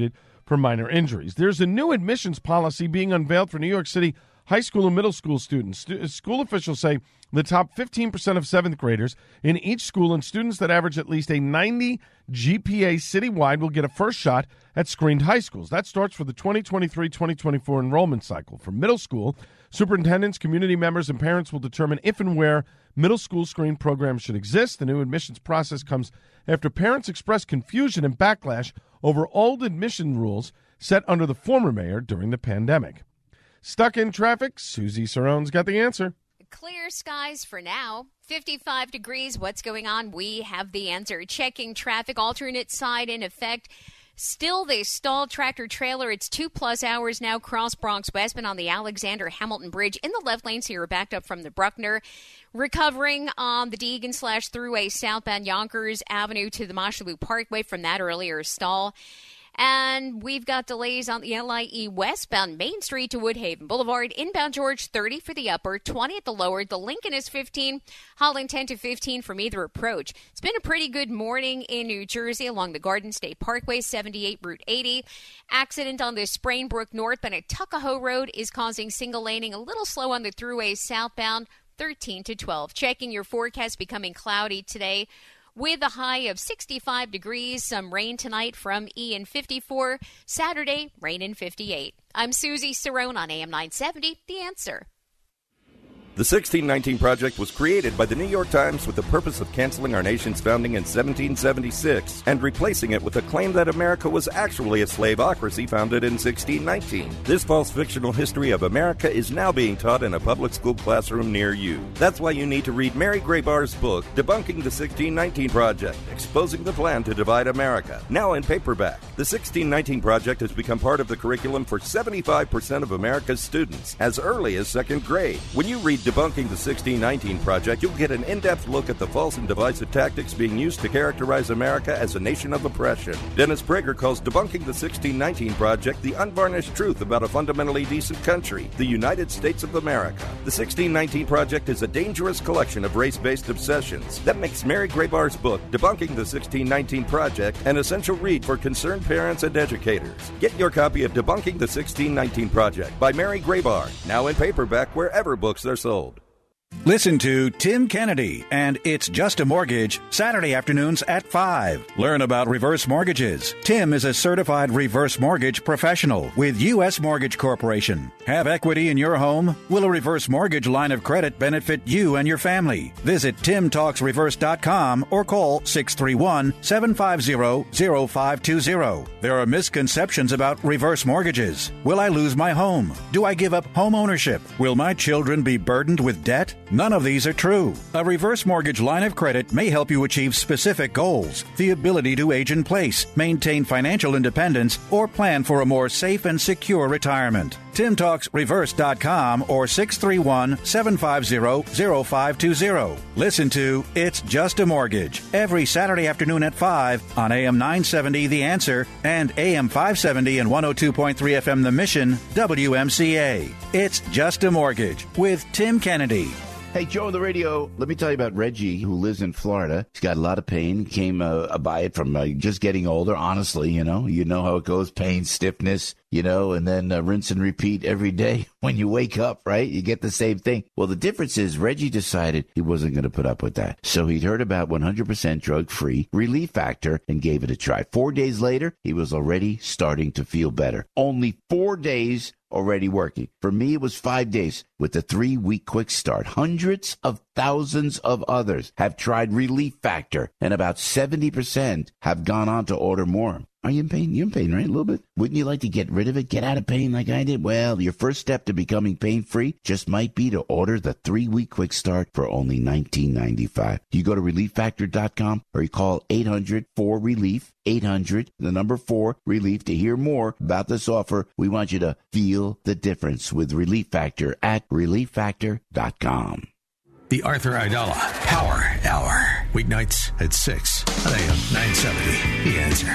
for minor injuries. There's a new admissions policy being unveiled for New York City high school and middle school students. School officials say the top 15% of seventh graders in each school and students that average at least a 90 GPA citywide will get a first shot at screened high schools. That starts for the 2023-2024 enrollment cycle. For middle school, superintendents, community members, and parents will determine if and where middle school screen programs should exist. The new admissions process comes after parents expressed confusion and backlash over old admission rules set under the former mayor during the pandemic. Stuck in traffic? Susie Sarone's got the answer. Clear skies for now. 55 degrees. What's going on? We have the answer. Checking traffic. Alternate side in effect. Still, they stalled tractor trailer. It's 2+ hours now. Cross Bronx westbound on the Alexander Hamilton Bridge in the left lane, so you're backed up from the Bruckner. Recovering on the Deegan/Thruway southbound Yonkers Avenue to the Mosholu Parkway from that earlier stall. And we've got delays on the LIE westbound Main Street to Woodhaven Boulevard. Inbound George 30 for the upper, 20 at the lower. The Lincoln is 15. Holland 10 to 15 from either approach. It's been a pretty good morning in New Jersey along the Garden State Parkway, 78 Route 80. Accident on the Sprainbrook northbound at Tuckahoe Road is causing single laning. A little slow on the Thruway southbound, 13 to 12. Checking your forecast, becoming cloudy today, with a high of 65 degrees. Some rain tonight from in 54. Saturday, rain in 58. I'm Susie Cerrone on AM 970, The Answer. The 1619 Project was created by the New York Times with the purpose of canceling our nation's founding in 1776 and replacing it with a claim that America was actually a slaveocracy founded in 1619. This false fictional history of America is now being taught in a public school classroom near you. That's why you need to read Mary Grabar's book, Debunking the 1619 Project, Exposing the Plan to Divide America, now in paperback. The 1619 Project has become part of the curriculum for 75% of America's students as early as second grade. When you read Debunking the 1619 Project, you'll get an in-depth look at the false and divisive tactics being used to characterize America as a nation of oppression. Dennis Prager calls Debunking the 1619 Project the unvarnished truth about a fundamentally decent country, the United States of America. The 1619 Project is a dangerous collection of race-based obsessions that makes Mary Grabar's book, Debunking the 1619 Project, an essential read for concerned parents and educators. Get your copy of Debunking the 1619 Project by Mary Grabar, now in paperback wherever books are sold. Listen to Tim Kennedy and It's Just a Mortgage, Saturday afternoons at 5. Learn about reverse mortgages. Tim is a certified reverse mortgage professional with U.S. Mortgage Corporation. Have equity in your home? Will a reverse mortgage line of credit benefit you and your family? Visit timtalksreverse.com or call 631-750-0520. There are misconceptions about reverse mortgages. Will I lose my home? Do I give up home ownership? Will my children be burdened with debt? None of these are true. A reverse mortgage line of credit may help you achieve specific goals, the ability to age in place, maintain financial independence, or plan for a more safe and secure retirement. TimTalksReverse.com or 631-750-0520. Listen to It's Just a Mortgage every Saturday afternoon at 5 on AM 970 The Answer and AM 570 and 102.3 FM The Mission, WMCA. It's Just a Mortgage with Tim Kennedy. Hey, Joe on the radio, let me tell you about Reggie, who lives in Florida. He's got a lot of pain, came by it from just getting older, honestly, you know how it goes, pain, stiffness, and then rinse and repeat every day when you wake up, right? You get the same thing. Well, the difference is Reggie decided he wasn't going to put up with that. So he'd heard about 100% drug-free Relief Factor and gave it a try. 4 days later, he was already starting to feel better. Only 4 days already working. For me, it was 5 days with the 3-week quick start. Hundreds of thousands of others have tried Relief Factor, and about 70% have gone on to order more. Are you in pain? You're in pain, right? A little bit? Wouldn't you like to get rid of it? Get out of pain like I did? Well, your first step to becoming pain-free just might be to order the 3-week quick start for only $19.95. You go to ReliefFactor.com or you call 800-4-RELIEF, 800-4-RELIEF to hear more about this offer. We want you to feel the difference with Relief Factor at ReliefFactor.com. The Arthur Aidala Power Hour. Weeknights at 6 on AM 970. The Answer.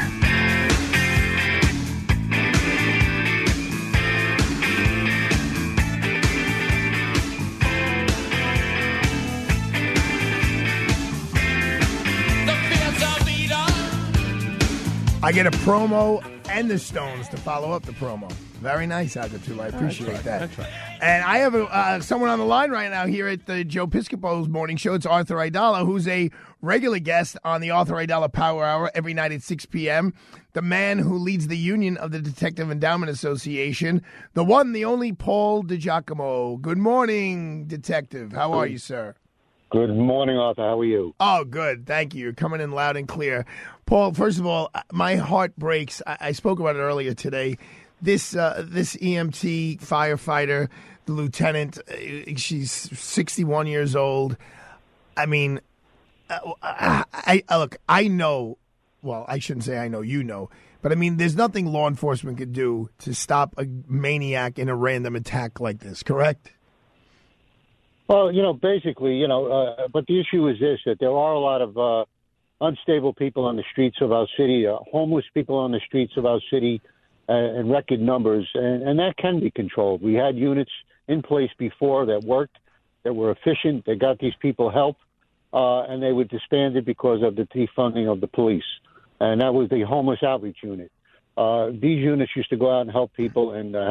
I get a promo and the Stones to follow up the promo. Very nice, Agatula. I appreciate that. That's right. And I have someone on the line right now here at the Joe Piscopo's morning show. It's Arthur Aidala, who's a regular guest on the Arthur Aidala Power Hour every night at 6 p.m. The man who leads the Union of the Detective Endowment Association, the one, the only Paul DiGiacomo. Good morning, Detective. How are you, sir? Good morning, Arthur. How are you? Oh, good. Thank you. You're coming in loud and clear. Paul, first of all, my heart breaks. I spoke about it earlier today. This EMT firefighter, the lieutenant, she's 61 years old. I mean, look, I know, well, I shouldn't say I know, you know, but I mean, there's nothing law enforcement could do to stop a maniac in a random attack like this, correct? Well, basically, but the issue is this, that there are a lot of unstable people on the streets of our city, homeless people on the streets of our city, in record numbers, and that can be controlled. We had units in place before that worked, that were efficient, that got these people help, and they were disbanded because of the defunding of the police. And that was the homeless outreach unit. These units used to go out and help people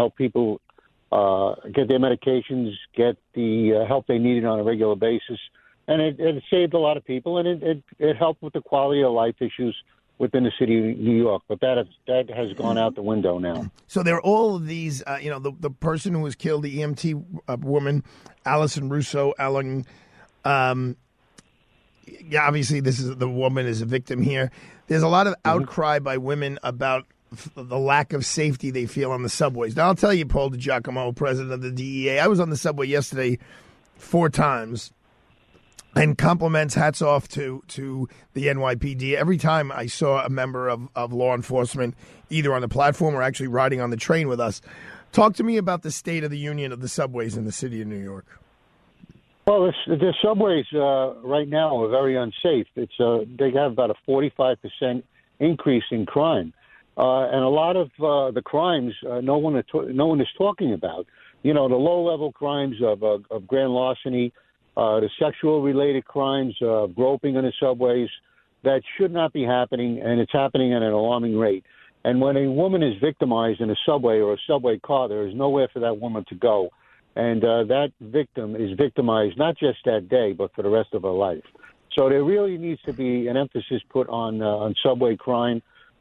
get their medications, get the help they needed on a regular basis. And it saved a lot of people, and it helped with the quality of life issues within the city of New York. But that has gone out the window now. So there are all of these, the person who was killed, the EMT woman, Allison Russo, obviously the woman is a victim here. There's a lot of outcry by women about the lack of safety they feel on the subways. Now, I'll tell you, Paul DiGiacomo, president of the DEA, I was on the subway yesterday 4 times, and compliments, hats off to the NYPD. Every time I saw a member of law enforcement, either on the platform or actually riding on the train with us. Talk to me about the state of the union of the subways in the city of New York. Well, the subways right now are very unsafe. They have about a 45% increase in crime. And a lot of the crimes no one is talking about. The low-level crimes of grand larceny, the sexual-related crimes, groping in the subways, that should not be happening, and it's happening at an alarming rate. And when a woman is victimized in a subway or a subway car, there is nowhere for that woman to go. And that victim is victimized not just that day, but for the rest of her life. So there really needs to be an emphasis put on subway crime.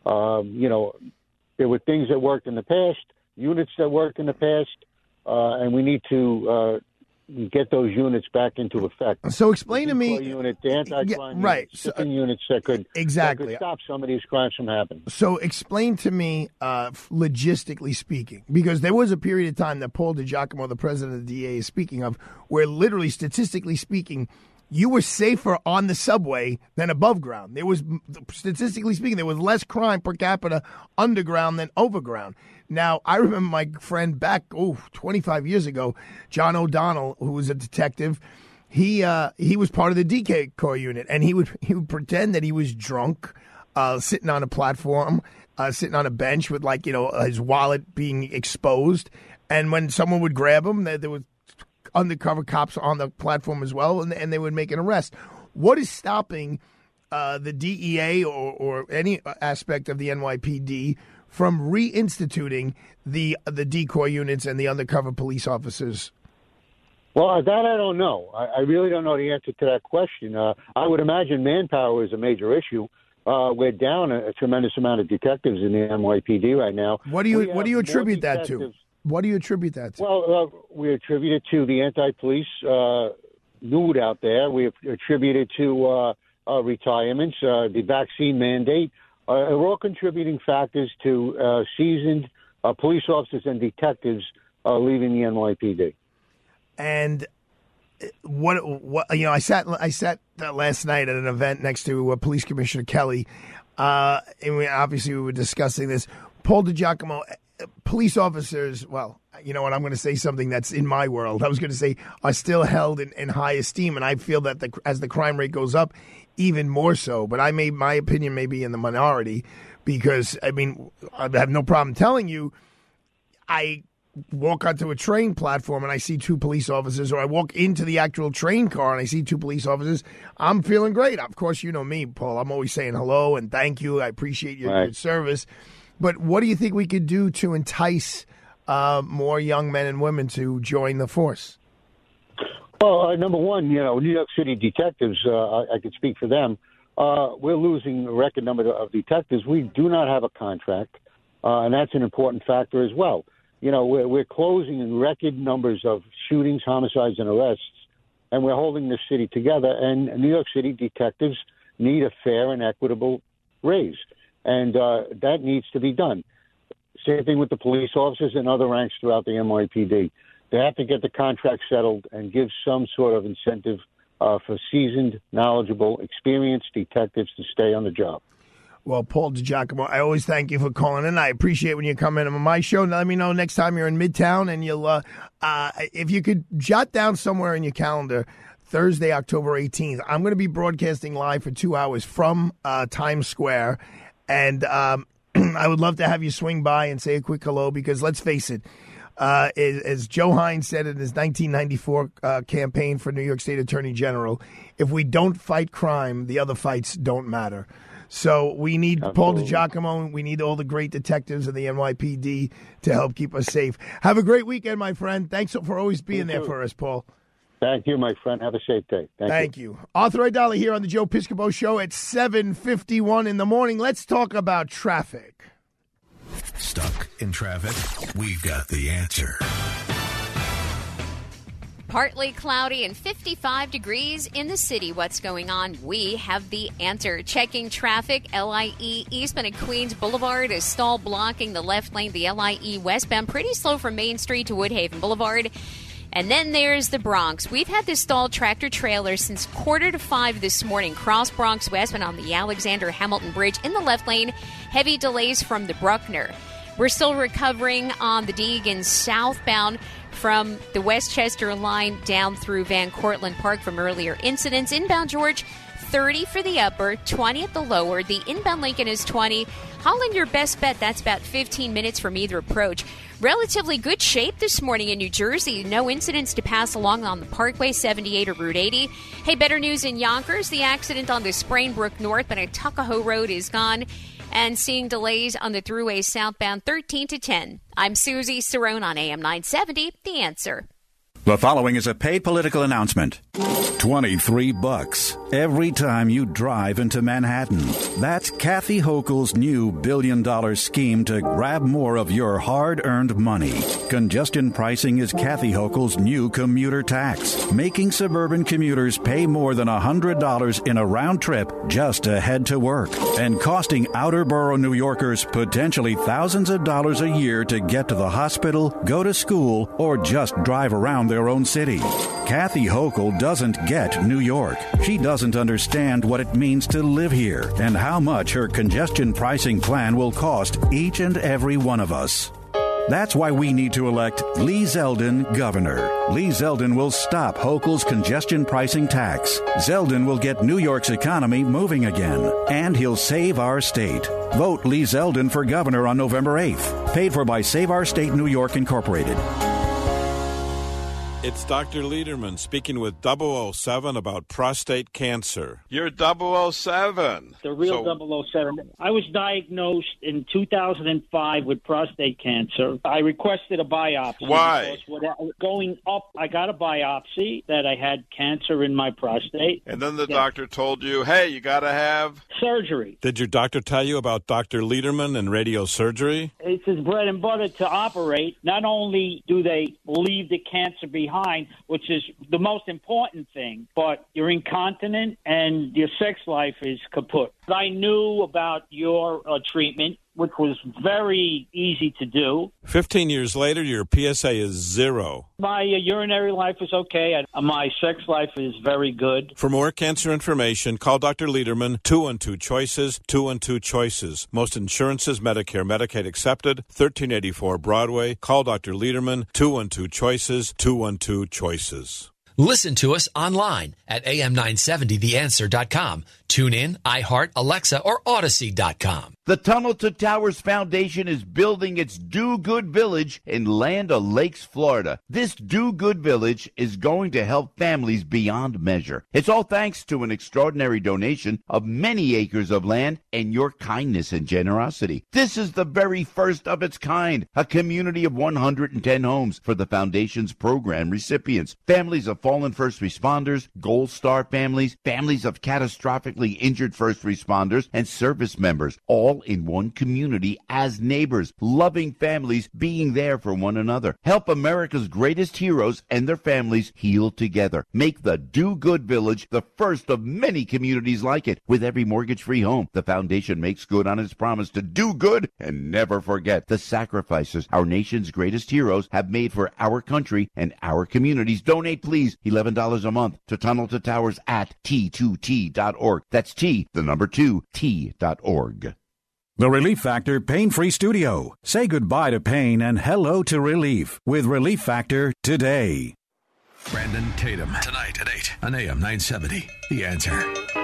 There were things that worked in the past, units that worked in the past, and we need to get those units back into effect. So explain to me, unit, the anti-crime units, units that could stop some of these crimes from happening. So explain to me, logistically speaking, because there was a period of time that Paul DiGiacomo, the president of the DEA, is speaking of, where literally, statistically speaking, you were safer on the subway than above ground. There was, statistically speaking, there was less crime per capita underground than overground. Now, I remember my friend back, 25 years ago, John O'Donnell, who was a detective. He was part of the decoy unit, and he would pretend that he was drunk, sitting on a platform, sitting on a bench with his wallet being exposed. And when someone would grab him, there was undercover cops on the platform as well, and they would make an arrest. What is stopping the DEA or any aspect of the NYPD from reinstituting the decoy units and the undercover police officers? Well, that I don't know. I really don't know the answer to that question. I would imagine manpower is a major issue. We're down a tremendous amount of detectives in the NYPD right now. What do you attribute that to? What do you attribute that to? Well, we attribute it to the anti-police mood out there. We attribute it to retirements, the vaccine mandate. Are all contributing factors to seasoned police officers and detectives leaving the NYPD. And what I sat last night at an event next to Police Commissioner Kelly, and we were discussing this. Paul DiGiacomo, police officers, well, you know what, I'm going to say something that's in my world. I was going to say are still held in high esteem, and I feel that as the crime rate goes up, even more so. But my opinion may be in the minority because, I have no problem telling you, I walk onto a train platform and I see 2 police officers, or I walk into the actual train car and I see 2 police officers, I'm feeling great. Of course, you know me, Paul. I'm always saying hello and thank you. I appreciate your service. But what do you think we could do to entice more young men and women to join the force? Well, number one, New York City detectives, I could speak for them. We're losing a record number of detectives. We do not have a contract, and that's an important factor as well. We're closing in record numbers of shootings, homicides, and arrests, and we're holding the city together. And New York City detectives need a fair and equitable raise, and that needs to be done. Same thing with the police officers and other ranks throughout the NYPD. They have to get the contract settled and give some sort of incentive for seasoned, knowledgeable, experienced detectives to stay on the job. Well, Paul DiGiacomo, I always thank you for calling in. I appreciate when you come in on my show. Let me know next time you're in Midtown, and you'll, if you could jot down somewhere in your calendar, Thursday, October 18th, I'm going to be broadcasting live for 2 hours from Times Square, and I would love to have you swing by and say a quick hello, because let's face it, as Joe Hines said in his 1994 campaign for New York State Attorney General, if we don't fight crime, the other fights don't matter. So we need Paul DiGiacomo. We need all the great detectives of the NYPD to help keep us safe. Have a great weekend, my friend. Thanks for always being there for us, Paul. Thank you, my friend. Have a safe day. Thank you. Arthur Aidala here on the Joe Piscopo Show at 7:51 in the morning. Let's talk about traffic. Stuck in traffic? We've got the answer. Partly cloudy and 55 degrees in the city. What's going on? We have the answer. Checking traffic, LIE eastbound at Queens Boulevard is stall blocking the left lane. The LIE westbound pretty slow from Main Street to Woodhaven Boulevard. And then there's the Bronx. We've had this stalled tractor trailer since 4:45 this morning. Cross Bronx westbound on the Alexander Hamilton Bridge in the left lane. Heavy delays from the Bruckner. We're still recovering on the Deegan southbound from the Westchester line down through Van Cortlandt Park from earlier incidents. Inbound George, 30 for the upper, 20 at the lower. The inbound Lincoln is 20. Holland, your best bet. That's about 15 minutes from either approach. Relatively good shape this morning in New Jersey. No incidents to pass along on the Parkway 78 or Route 80. Hey, better news in Yonkers. The accident on the Sprainbrook North and at Tuckahoe Road is gone. And seeing delays on the thruway southbound 13 to 10. I'm Susie Cerrone on AM 970, The Answer. The following is a paid political announcement. $23 every time you drive into Manhattan. That's Kathy Hochul's new billion-dollar scheme to grab more of your hard-earned money. Congestion pricing is Kathy Hochul's new commuter tax, making suburban commuters pay more than $100 in a round trip just to head to work, and costing outer borough New Yorkers potentially thousands of dollars a year to get to the hospital, go to school, or just drive around their own city. Kathy Hochul doesn't get New York. She doesn't understand what it means to live here and how much her congestion pricing plan will cost each and every one of us. That's why we need to elect Lee Zeldin governor. Lee Zeldin will stop Hochul's congestion pricing tax. Zeldin will get New York's economy moving again, and he'll save our state. Vote Lee Zeldin for governor on November 8th. Paid for by Save Our State New York Incorporated. It's Dr. Lederman speaking with 007 about prostate cancer. You're 007. The real 007. I was diagnosed in 2005 with prostate cancer. I requested a biopsy. Why? Going up, I got a biopsy that I had cancer in my prostate. And then the doctor told you, hey, you got to have surgery. Did your doctor tell you about Dr. Lederman and radiosurgery? It's his bread and butter to operate. Not only do they leave the cancer behind, which is the most important thing, but you're incontinent and your sex life is kaput. I knew about your treatment, which was very easy to do. 15 years later, your PSA is 0. My urinary life is okay. My sex life is very good. For more cancer information, call Dr. Lederman, 212-CHOICES, 212-CHOICES. Most insurances, Medicare, Medicaid accepted, 1384 Broadway. Call Dr. Lederman, 212-CHOICES, 212-CHOICES. Listen to us online at am970theanswer.com. Tune in, iHeart, Alexa, or Odyssey.com. The Tunnel to Towers Foundation is building its Do Good Village in Land O'Lakes, Florida. This Do Good Village is going to help families beyond measure. It's all thanks to an extraordinary donation of many acres of land and your kindness and generosity. This is the very first of its kind, a community of 110 homes for the Foundation's program recipients, families of fallen first responders, Gold Star families, families of catastrophically injured first responders, and service members, all in one community as neighbors, loving families being there for one another. Help America's greatest heroes and their families heal together. Make the Do Good Village the first of many communities like it. With every mortgage-free home, the Foundation makes good on its promise to do good and never forget the sacrifices our nation's greatest heroes have made for our country and our communities. Donate, please, $11 a month to Tunnel to Towers at T2T.org. That's T, the number 2, T.org. The Relief Factor Pain-Free Studio. Say goodbye to pain and hello to relief with Relief Factor today. Brandon Tatum, tonight at 8 on AM 970. The Answer.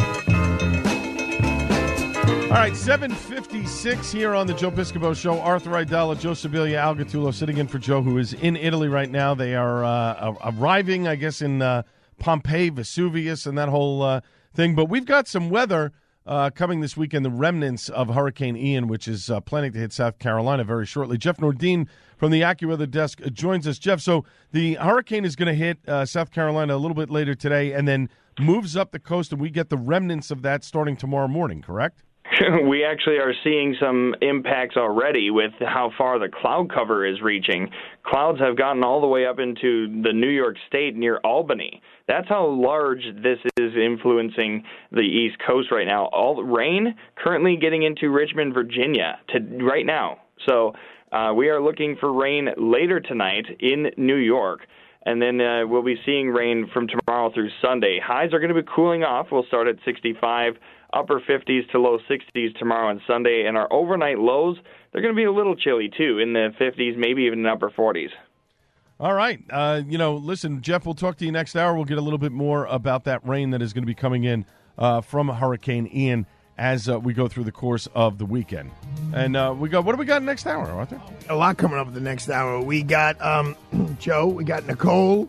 All right, 7:56 here on the Joe Piscopo Show. Arthur Aidala, Joe Sibilia, Al Gattullo sitting in for Joe, who is in Italy right now. They are arriving, I guess, in Pompeii, Vesuvius, and that whole thing. But we've got some weather coming this weekend, the remnants of Hurricane Ian, which is planning to hit South Carolina very shortly. Jeff Nordin from the AccuWeather desk joins us. Jeff, so the hurricane is going to hit South Carolina a little bit later today and then moves up the coast, and we get the remnants of that starting tomorrow morning, correct? We actually are seeing some impacts already with how far the cloud cover is reaching. Clouds have gotten all the way up into the New York State near Albany. That's how large this is influencing the East Coast right now. All the rain currently getting into Richmond, Virginia right now. So we are looking for rain later tonight in New York. And then we'll be seeing rain from tomorrow through Sunday. Highs are going to be cooling off. We'll start at 65, upper 50s to low 60s tomorrow and Sunday. And our overnight lows, they're going to be a little chilly, too, in the 50s, maybe even upper 40s. All right. Listen, Jeff, we'll talk to you next hour. We'll get a little bit more about that rain that is going to be coming in from Hurricane Ian as we go through the course of the weekend. And what do we got next hour, Arthur? A lot coming up in the next hour. We got Joe, we got Nicole.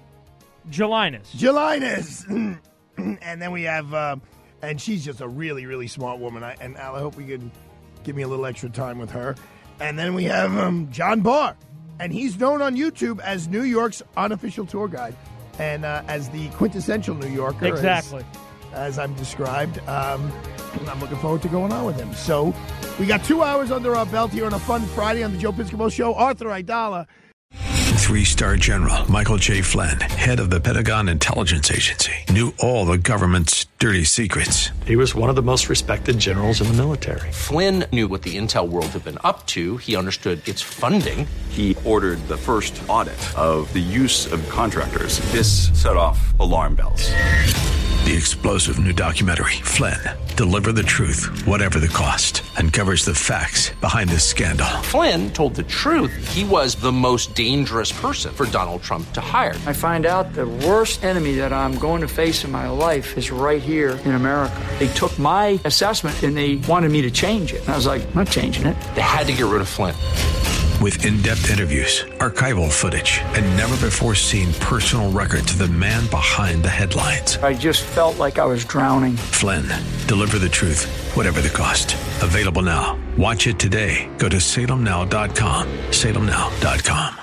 Jelinas. And then we have, and she's just a really, really smart woman. And Al, I hope we can give me a little extra time with her. And then we have John Barr. And he's known on YouTube as New York's unofficial tour guide and as the quintessential New Yorker. Exactly. As I'm described. I'm looking forward to going on with him. So we got 2 hours under our belt here on a fun Friday on the Joe Piscopo Show. Arthur Aidala. 3-star General Michael J. Flynn, head of the Pentagon Intelligence Agency, knew all the government's dirty secrets. He was one of the most respected generals in the military. Flynn knew what the intel world had been up to. He understood its funding. He ordered the first audit of the use of contractors. This set off alarm bells. The explosive new documentary, Flynn, Deliver the Truth, Whatever the Cost, uncovers the facts behind this scandal. Flynn told the truth. He was the most dangerous person for Donald Trump to hire. I find out the worst enemy that I'm going to face in my life is right here in America. They took my assessment and they wanted me to change it. And I was like, I'm not changing it. They had to get rid of Flynn. With in-depth interviews, archival footage, and never-before-seen personal records of the man behind the headlines. I just felt like I was drowning. Flynn, Deliver the Truth, Whatever the Cost. Available now. Watch it today. Go to salemnow.com. salemnow.com.